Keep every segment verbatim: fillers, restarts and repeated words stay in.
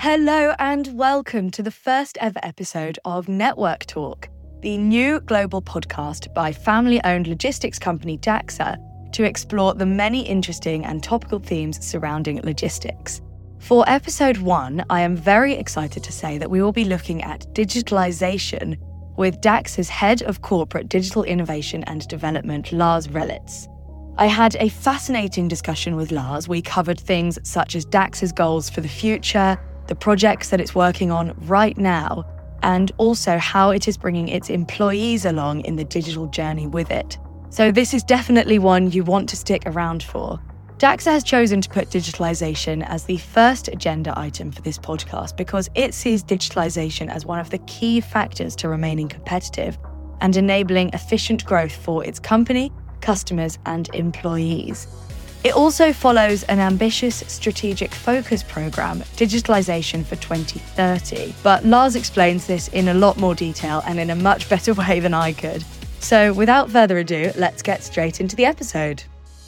Hello and welcome to the first ever episode of Network Talk, the new global podcast by family-owned logistics company DAXA to explore the many interesting and topical themes surrounding logistics. For episode one, I am very excited to say that we will be looking at digitalization with DAXA's Head of Corporate Digital Innovation and Development, Lars Relitz. I had a fascinating discussion with Lars. We covered things such as DAXA's goals for the future, the projects that it's working on right now, and also how it is bringing its employees along in the digital journey with it. So this is definitely one you want to stick around for. DAXA has chosen to put digitalization as the first agenda item for this podcast because it sees digitalization as one of the key factors to remaining competitive and enabling efficient growth for its company, customers, and employees. It also follows an ambitious strategic focus program, Digitalization for twenty thirty. But Lars explains this in a lot more detail and in a much better way than I could. So without further ado, let's get straight into the episode.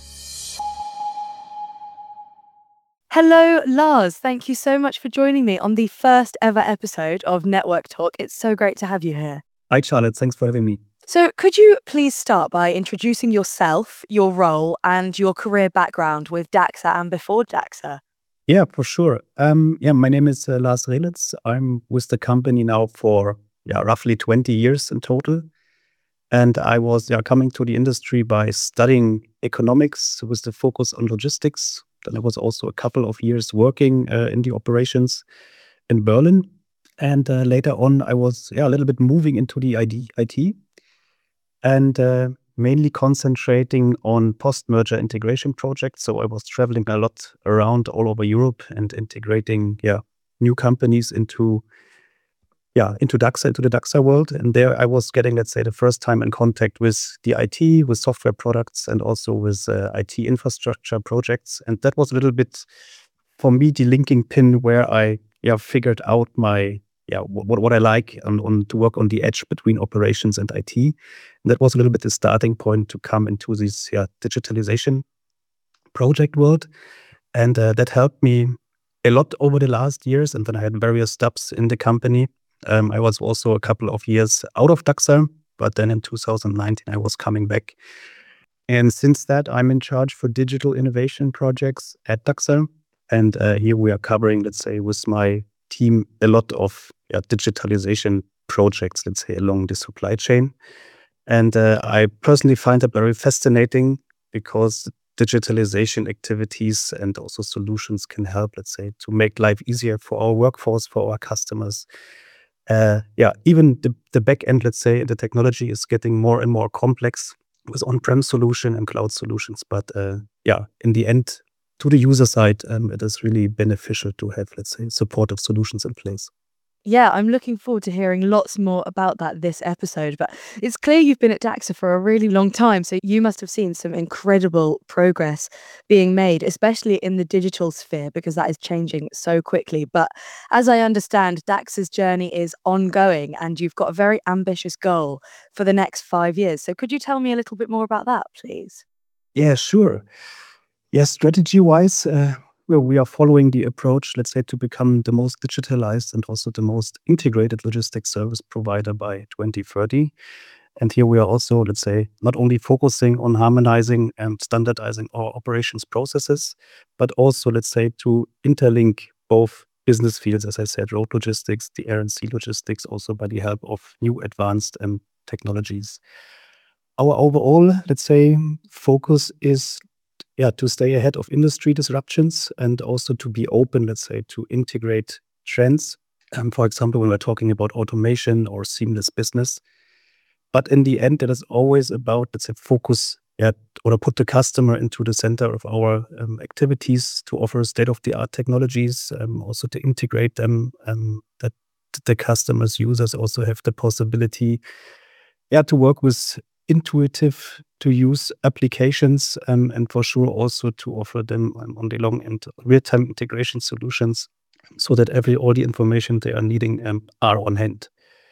Hello, Lars. Thank you so much for joining me on the first ever episode of Network Talk. It's so great to have you here. Hi, Charlotte. Thanks for having me. So could you please start by introducing yourself, your role, and your career background with DAXA and before DAXA? Yeah, for sure. Um, yeah, my name is uh, Lars Relitz. I'm with the company now for yeah roughly twenty years in total. And I was yeah, coming to the industry by studying economics with the focus on logistics. Then I was also a couple of years working uh, in the operations in Berlin. And uh, later on, I was yeah, a little bit moving into the I T. And uh, mainly concentrating on post-merger integration projects. So I was traveling a lot around all over Europe and integrating yeah new companies into yeah into DAXA, into the DAXA world. And there I was getting, let's say, the first time in contact with the I T, with software products, and also with uh, I T infrastructure projects. And that was a little bit for me the linking pin where I yeah figured out my yeah what what I like on, on to work on the edge between operations and I T. And that was a little bit the starting point to come into this yeah, digitalization project world. And uh, that helped me a lot over the last years. And then I had various stops in the company. Um, I was also a couple of years out of DAXA, but then in two thousand nineteen, I was coming back. And since that, I'm in charge for digital innovation projects at DAXA. And uh, here we are covering, let's say, with my team, a lot of yeah, digitalization projects, let's say, along the supply chain. And uh, I personally find that very fascinating because digitalization activities and also solutions can help, let's say, to make life easier for our workforce, for our customers. Uh, yeah, even the, the back end, let's say, the technology is getting more and more complex with on-prem solution and cloud solutions. But uh, yeah, in the end, to the user side, um, it is really beneficial to have, let's say, supportive solutions in place. Yeah, I'm looking forward to hearing lots more about that this episode. But it's clear you've been at DAXA for a really long time, so you must have seen some incredible progress being made, especially in the digital sphere, because that is changing so quickly. But as I understand, DAXA's journey is ongoing, and you've got a very ambitious goal for the next five years. So could you tell me a little bit more about that, please? Yeah, sure. Yes, strategy-wise, uh, well, we are following the approach, let's say, to become the most digitalized and also the most integrated logistics service provider by twenty thirty. And here we are also, let's say, not only focusing on harmonizing and standardizing our operations processes, but also, let's say, to interlink both business fields, as I said, road logistics, the air and sea logistics, also by the help of new advanced um, technologies. Our overall, let's say, focus is yeah, to stay ahead of industry disruptions and also to be open, let's say, to integrate trends. Um, for example, when we're talking about automation or seamless business. But in the end, it is always about, let's say, focus yeah, or put the customer into the center of our um, activities to offer state-of-the-art technologies, um, also to integrate them, um, that the customers, users also have the possibility yeah, to work with intuitive to use applications um, and for sure also to offer them um, on the long end real-time integration solutions so that every all the information they are needing um, are on hand.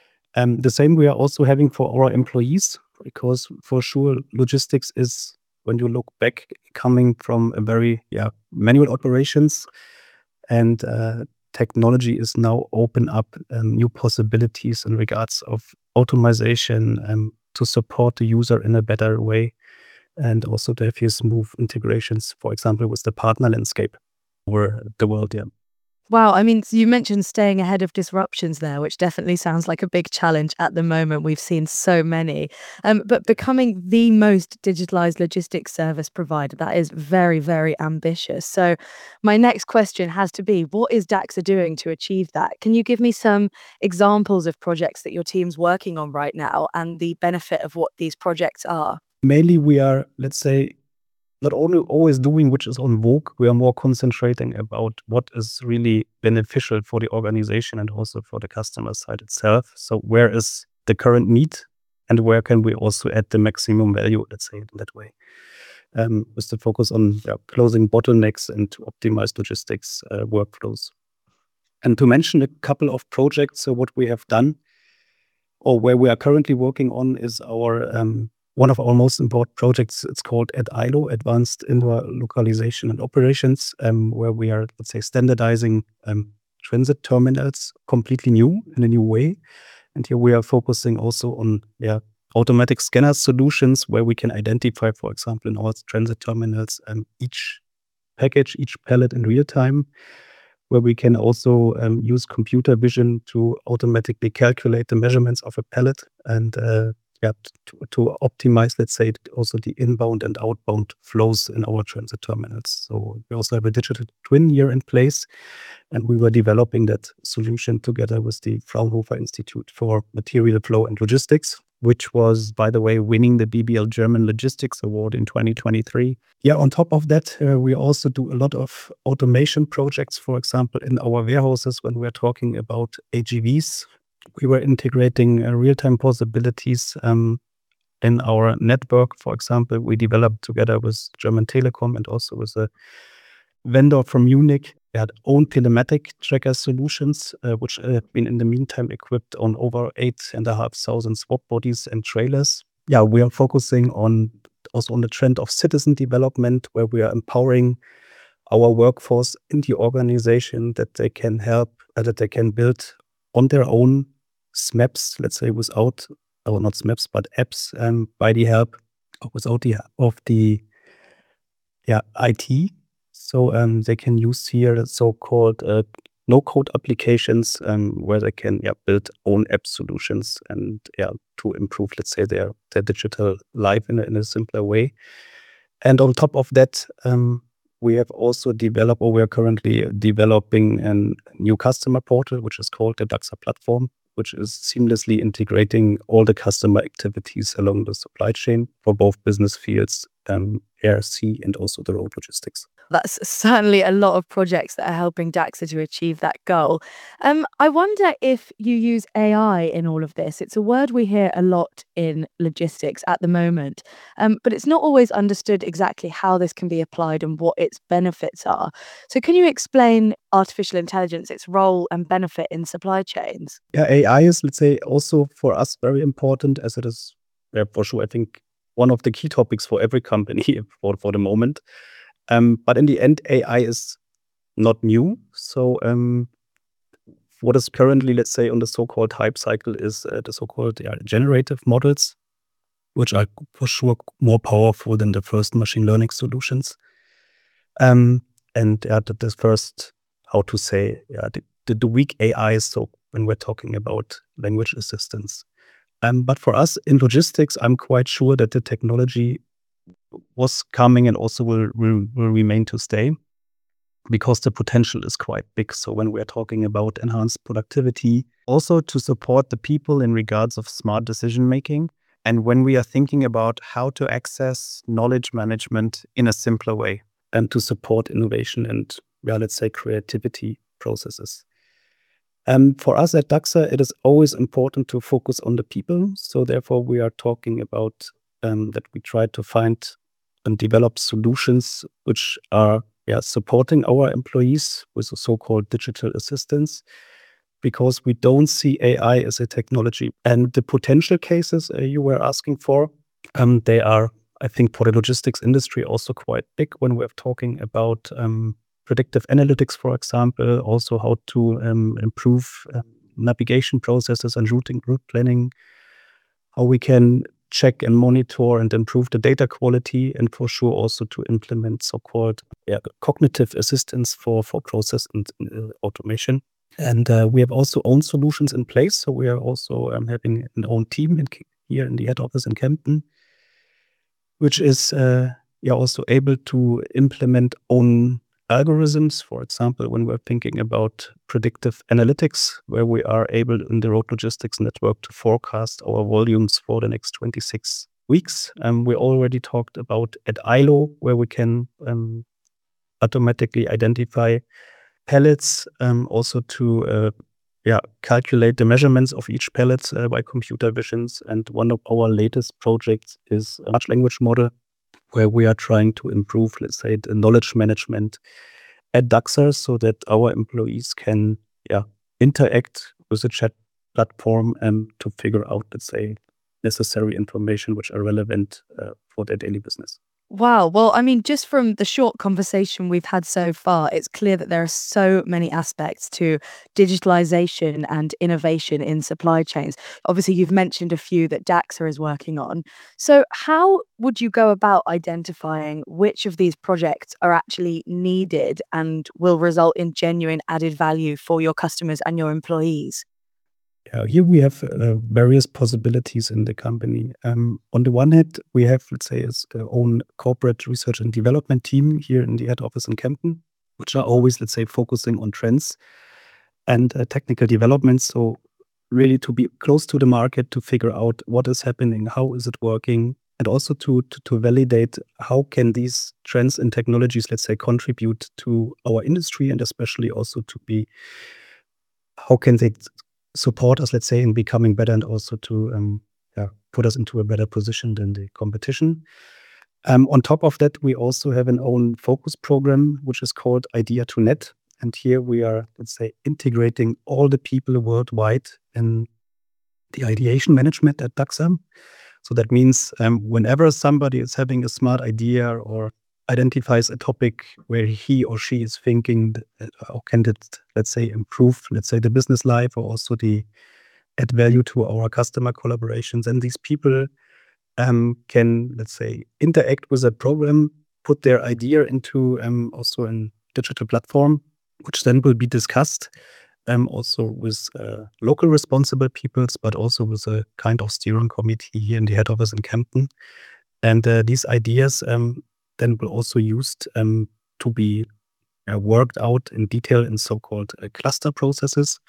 Um, the same we are also having for our employees, because for sure logistics is, when you look back, coming from a very yeah manual operations, and uh, technology is now open up um, new possibilities in regards of automation um, to support the user in a better way, and also to have here smooth integrations, for example, with the partner landscape over the world. Yeah. Wow, I mean, so you mentioned staying ahead of disruptions there, which definitely sounds like a big challenge at the moment. We've seen so many. Um, but becoming the most digitalized logistics service provider, that is very, very ambitious. So my next question has to be, what is DAXA doing to achieve that? Can you give me some examples of projects that your team's working on right now and the benefit of what these projects are? Mainly, we are, let's say, not only always doing which is on vogue, we are more concentrating about what is really beneficial for the organization and also for the customer side itself. So where is the current need and where can we also add the maximum value, let's say it in that way. Um, with the focus on yeah, closing bottlenecks and to optimize logistics uh, workflows. And to mention a couple of projects, so what we have done or where we are currently working on is our um, one of our most important projects. It's called AdILO, Advanced Indoor Localization and Operations, um, where we are, let's say, standardizing um, transit terminals completely new in a new way. And here we are focusing also on yeah, automatic scanner solutions where we can identify, for example, in our transit terminals, um, each package, each pallet in real time, where we can also um, use computer vision to automatically calculate the measurements of a pallet and uh, yeah, to, to optimize, let's say, also the inbound and outbound flows in our transit terminals. So we also have a digital twin here in place, and we were developing that solution together with the Fraunhofer Institute for Material Flow and Logistics, which was, by the way, winning the B B L German Logistics Award in twenty twenty-three. Yeah, on top of that, uh, we also do a lot of automation projects, for example, in our warehouses when we're talking about A G Vs. We were integrating uh, real-time possibilities um, in our network. For example, we developed together with German Telekom and also with a vendor from Munich. We had own telematic tracker solutions, uh, which have been in the meantime equipped on over eight and a half thousand swap bodies and trailers. Yeah, we are focusing on also on the trend of citizen development, where we are empowering our workforce in the organization that they can help, uh, that they can build on their own S M A Ps, let's say, without, or not S M A Ps, but apps, um, by the help or without the of the yeah I T. So um, they can use here so-called uh, no-code applications um, where they can yeah, build own app solutions and yeah to improve, let's say, their their digital life in a, in a simpler way. And on top of that, um, we have also developed, or we are currently developing a new customer portal, which is called the DAXA platform, which is seamlessly integrating all the customer activities along the supply chain for both business fields, um, air, sea, and also the road logistics. That's certainly a lot of projects that are helping DAXA to achieve that goal. Um, I wonder if you use A I in all of this. It's a word we hear a lot in logistics at the moment, um, but it's not always understood exactly how this can be applied and what its benefits are. So can you explain artificial intelligence, its role and benefit in supply chains? Yeah, A I is, let's say, also for us very important, as it is, yeah, for sure, I think, one of the key topics for every company for, for the moment. Um, but in the end, A I is not new. So um, what is currently, let's say, on the so-called hype cycle is uh, the so-called yeah, generative models, which are for sure more powerful than the first machine learning solutions. Um, and yeah, the, the first, how to say, yeah, the, the, the weak A I, so when we're talking about language assistance. Um, but for us in logistics, I'm quite sure that the technology was coming and also will, will, will remain to stay, because the potential is quite big. So when we're talking about enhanced productivity, also to support the people in regards of smart decision making, and when we are thinking about how to access knowledge management in a simpler way and to support innovation and, yeah, let's say, creativity processes. Um, for us at DAXA, it is always important to focus on the people. So therefore, we are talking about um, that we try to find and develop solutions which are yeah, supporting our employees with the so-called digital assistants, because we don't see A I as a technology. And the potential cases uh, you were asking for, um, they are, I think, for the logistics industry also quite big when we're talking about um, predictive analytics, for example, also how to um, improve uh, navigation processes and routing route planning, how we can check and monitor and improve the data quality, and for sure also to implement so-called yeah, cognitive assistance for, for process and uh, automation. And uh, we have also own solutions in place. So we are also um, having an own team in, here in the head office in Kempten, which is uh, yeah, also able to implement own algorithms. For example, when we're thinking about predictive analytics, where we are able in the road logistics network to forecast our volumes for the next twenty-six weeks. Um, we already talked about at I L O, where we can um, automatically identify pallets, um, also to uh, yeah, calculate the measurements of each pallet uh, by computer visions. And one of our latest projects is a large language model, where we are trying to improve, let's say, the knowledge management at Daxa, so that our employees can yeah, interact with the chat platform and to figure out, let's say, necessary information which are relevant uh, for their daily business. Wow. Well, I mean, just from the short conversation we've had so far, it's clear that there are so many aspects to digitalization and innovation in supply chains. Obviously, you've mentioned a few that Daxa is working on. So how would you go about identifying which of these projects are actually needed and will result in genuine added value for your customers and your employees? Yeah, here we have uh, various possibilities in the company. Um, on the one hand, we have, let's say, our own corporate research and development team here in the head office in Kempten, which are always, let's say, focusing on trends and uh, technical developments. So really to be close to the market, to figure out what is happening, how is it working, and also to, to, to validate how can these trends and technologies, let's say, contribute to our industry, and especially also to be, how can they support us, let's say, in becoming better, and also to um, yeah, put us into a better position than the competition. Um, on top of that, we also have an own focus program, which is called Idea to Net. And here we are, let's say, integrating all the people worldwide in the ideation management at Daxa. So that means um, whenever somebody is having a smart idea or identifies a topic where he or she is thinking, uh, how can it, let's say, improve, let's say, the business life, or also the add value to our customer collaborations. And these people um, can, let's say, interact with that program, put their idea into um, also a digital platform, which then will be discussed um, also with uh, local responsible peoples, but also with a kind of steering committee here in the head office in Kempten. And uh, these ideas um, then will also used um, to be uh, worked out in detail in so-called uh, cluster processes.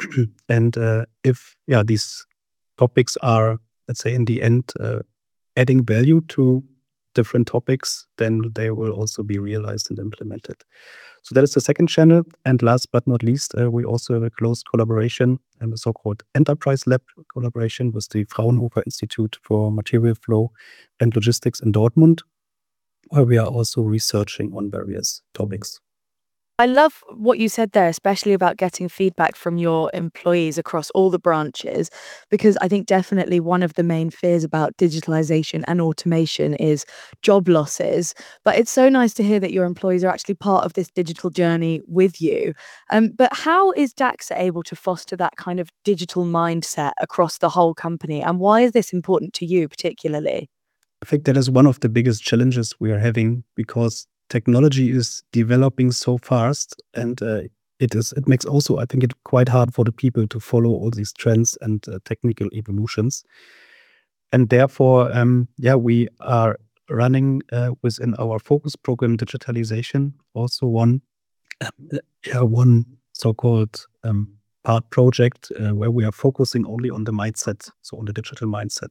And uh, if yeah these topics are, let's say, in the end uh, adding value to different topics, then they will also be realized and implemented. So that is the second channel. And last but not least, uh, we also have a close collaboration and a so-called Enterprise Lab collaboration with the Fraunhofer Institute for Material Flow and Logistics in Dortmund, where we are also researching on various topics. I love what you said there, especially about getting feedback from your employees across all the branches, because I think definitely one of the main fears about digitalization and automation is job losses. But it's so nice to hear that your employees are actually part of this digital journey with you. Um, but how is Daxa able to foster that kind of digital mindset across the whole company? And why is this important to you particularly? I think that is one of the biggest challenges we are having, because technology is developing so fast, and uh, it is it makes also, I think, it quite hard for the people to follow all these trends and uh, technical evolutions. And therefore, um, yeah, we are running uh, within our focus program digitalization also one um, yeah, one so-called um, part project uh, where we are focusing only on the mindset, so on the digital mindset.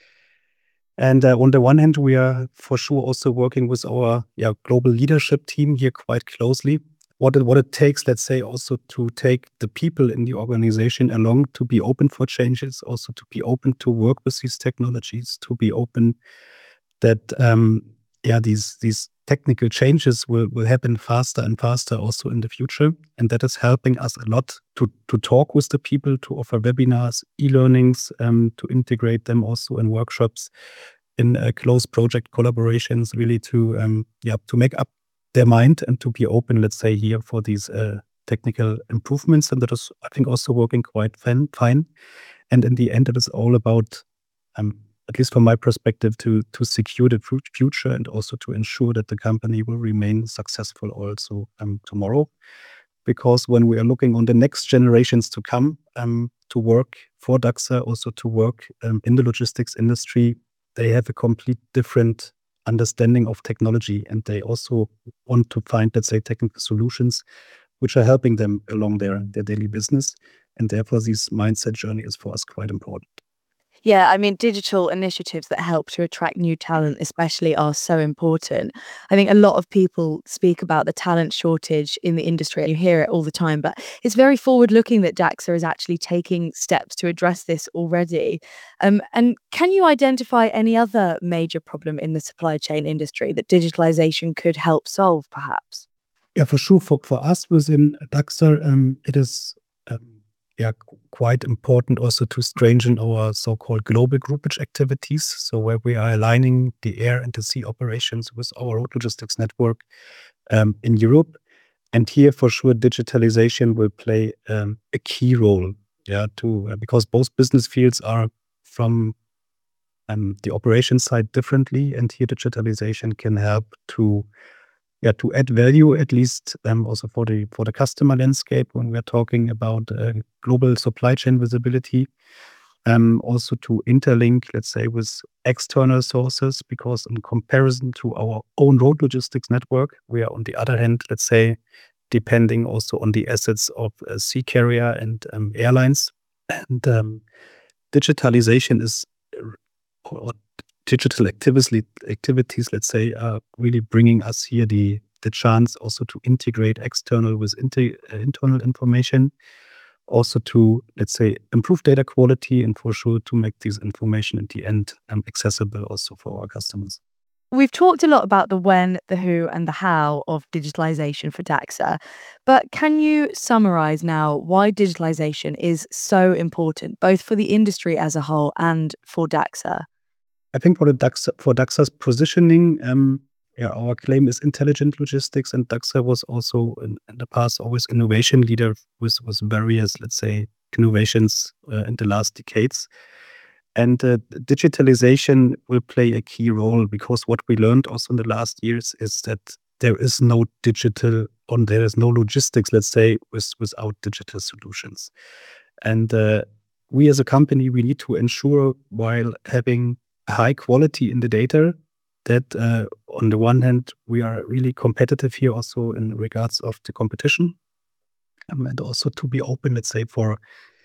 And uh, on the one hand, we are for sure also working with our yeah, global leadership team here quite closely. What it, what it takes, let's say, also to take the people in the organization along, to be open for changes, also to be open to work with these technologies, to be open that um, yeah these these technical changes will, will happen faster and faster also in the future. And that is helping us a lot to, to talk with the people, to offer webinars, e-learnings, um, to integrate them also in workshops, in uh, close project collaborations, really to um, yeah to make up their mind and to be open, let's say, here for these uh, technical improvements. And that is, I think, also working quite fine. fine. And in the end, it is all about, um, at least from my perspective, to to secure the fu- future and also to ensure that the company will remain successful also um, tomorrow. Because when we are looking on the next generations to come um, to work for DAXA, also to work um, in the logistics industry, they have a complete different understanding of technology, and they also want to find, let's say, technical solutions which are helping them along their, their daily business. And therefore, this mindset journey is for us quite important. Yeah, I mean, digital initiatives that help to attract new talent, especially, are so important. I think a lot of people speak about the talent shortage in the industry. You hear it all the time, but it's very forward looking that DAXA is actually taking steps to address this already. Um, and can you identify any other major problem in the supply chain industry that digitalization could help solve, perhaps? Yeah, for sure. For, for us within DAXA, um, it is um, yeah, qu- quite important also to strengthen our so-called global groupage activities. So where we are aligning the air and the sea operations with our road logistics network um, in Europe. And here, for sure, digitalization will play um, a key role. Yeah, to uh, because both business fields are from um, the operation side differently, and here digitalization can help to yeah, to add value, at least um, also for the for the customer landscape when we're talking about uh, global supply chain visibility. Um, also to interlink, let's say, with external sources, because in comparison to our own road logistics network, we are on the other hand, let's say, depending also on the assets of a sea carrier and um, airlines. And um, digitalization is uh, or digital activities, activities, let's say, are really bringing us here the the chance also to integrate external with inter, uh, internal information, also to, let's say, improve data quality, and for sure to make this information at the end um, accessible also for our customers. We've talked a lot about the when, the who, and the how of digitalization for DAXA, but can you summarize now why digitalization is so important, both for the industry as a whole and for DAXA? I think for the DAXA, for DAXA's positioning, um, yeah, our claim is intelligent logistics, and DAXA was also in, in the past always innovation leader with with various, let's say, innovations uh, in the last decades. And uh, digitalization will play a key role, because what we learned also in the last years is that there is no digital, or there is no logistics, let's say, with, without digital solutions. And uh, we as a company, we need to ensure, while having high quality in the data, that uh, on the one hand, we are really competitive here also in regards of the competition, um, and also to be open, let's say, for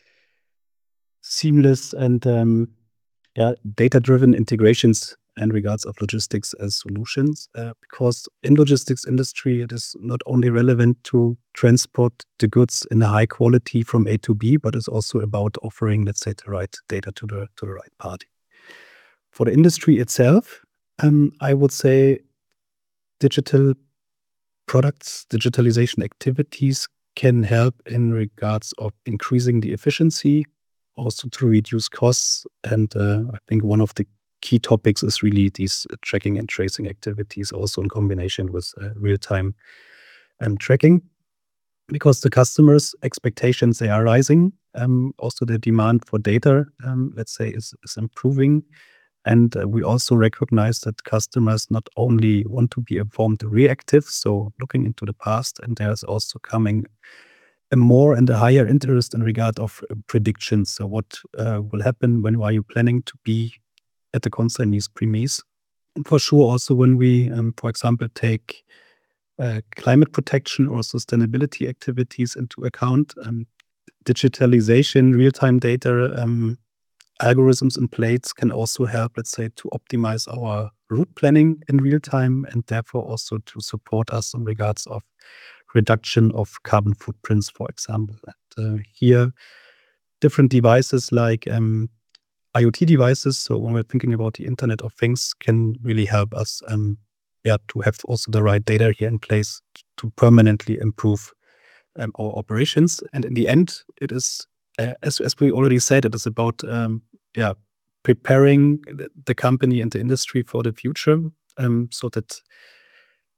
seamless and um, yeah, data-driven integrations in regards of logistics as solutions. Uh, because in logistics industry, it is not only relevant to transport the goods in a high quality from A to B, but it's also about offering, let's say, the right data to the to the right party. For the industry itself, um, I would say digital products, digitalization activities can help in regards of increasing the efficiency, also to reduce costs. And uh, I think one of the key topics is really these uh, tracking and tracing activities, also in combination with uh, real-time um, tracking, because the customers' expectations, they are rising. Um, also, the demand for data, um, let's say, is, is improving. And uh, we also recognize that customers not only want to be informed reactive, so looking into the past, and there's also coming a more and a higher interest in regard of uh, predictions. So what uh, will happen? When are you planning to be at the concernee's premise? And for sure, also when we, um, for example, take uh, climate protection or sustainability activities into account, um, digitalization, real-time data, um, algorithms in place can also help, let's say, to optimize our route planning in real time, and therefore also to support us in regards of reduction of carbon footprints, for example. And uh, here, different devices like um, IoT devices, so when we're thinking about the Internet of Things, can really help us um, yeah, to have also the right data here in place to permanently improve um, our operations. And in the end, it is, uh, as, as we already said, it is about um, yeah, preparing the, the company and the industry for the future, um, so that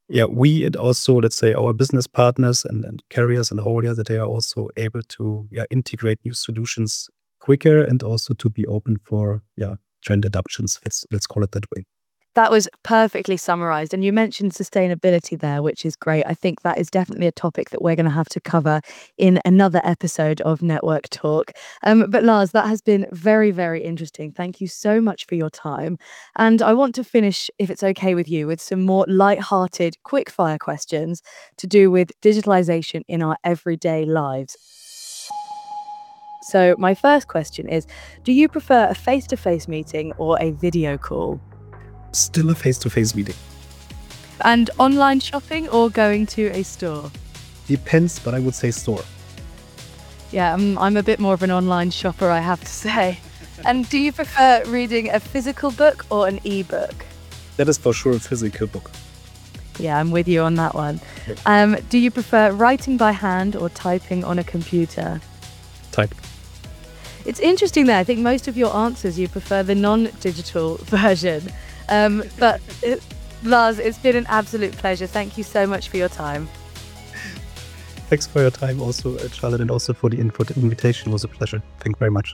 yeah, we and also, let's say, our business partners and, and carriers and whole, yeah, that they are also able to yeah, integrate new solutions quicker and also to be open for yeah trend adoptions. Let's let's call it that way. That was perfectly summarized. And you mentioned sustainability there, which is great. I think that is definitely a topic that we're going to have to cover in another episode of Network Talk. Um, but Lars, that has been very, very interesting. Thank you so much for your time. And I want to finish, if it's okay with you, with some more light-hearted, quick-fire questions to do with digitalization in our everyday lives. So my first question is, do you prefer a face-to-face meeting or a video call? Still a face-to-face meeting. And online shopping or going to a store? Depends, but I would say store. Yeah, I'm, I'm a bit more of an online shopper, I have to say. And do you prefer reading a physical book or an e-book? That is for sure a physical book. Yeah, I'm with you on that one. Um, do you prefer writing by hand or typing on a computer? Type. It's interesting there. I think most of your answers, you prefer the non-digital version. Um, but it, Lars, it's been an absolute pleasure. Thank you so much for your time. Thanks for your time also, Charlotte, and also for the input. The invitation was a pleasure. Thank you very much.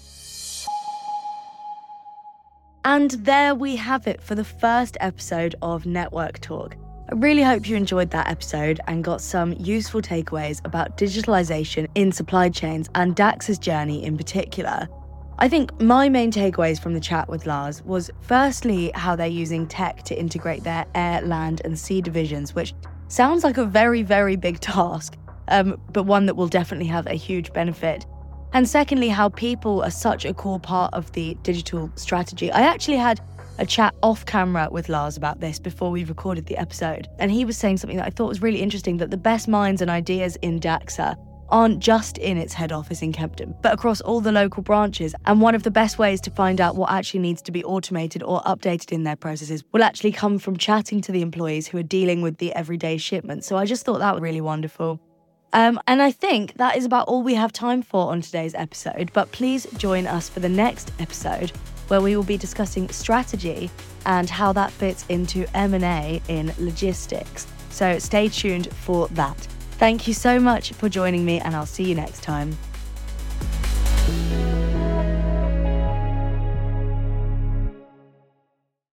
And there we have it for the first episode of Network Talk. I really hope you enjoyed that episode and got some useful takeaways about digitalization in supply chains and DAXA's journey in particular. I think my main takeaways from the chat with Lars was firstly how they're using tech to integrate their air, land and sea divisions, which sounds like a very, very big task, um, but one that will definitely have a huge benefit. And secondly, how people are such a core part of the digital strategy. I actually had a chat off camera with Lars about this before we recorded the episode, and he was saying something that I thought was really interesting, that the best minds and ideas in DAXA aren't just in its head office in Kempten, but across all the local branches. And one of the best ways to find out what actually needs to be automated or updated in their processes will actually come from chatting to the employees who are dealing with the everyday shipments. So I just thought that was really wonderful. Um, and I think that is about all we have time for on today's episode, but please join us for the next episode where we will be discussing strategy and how that fits into M and A in logistics. So stay tuned for that. Thank you so much for joining me, and I'll see you next time.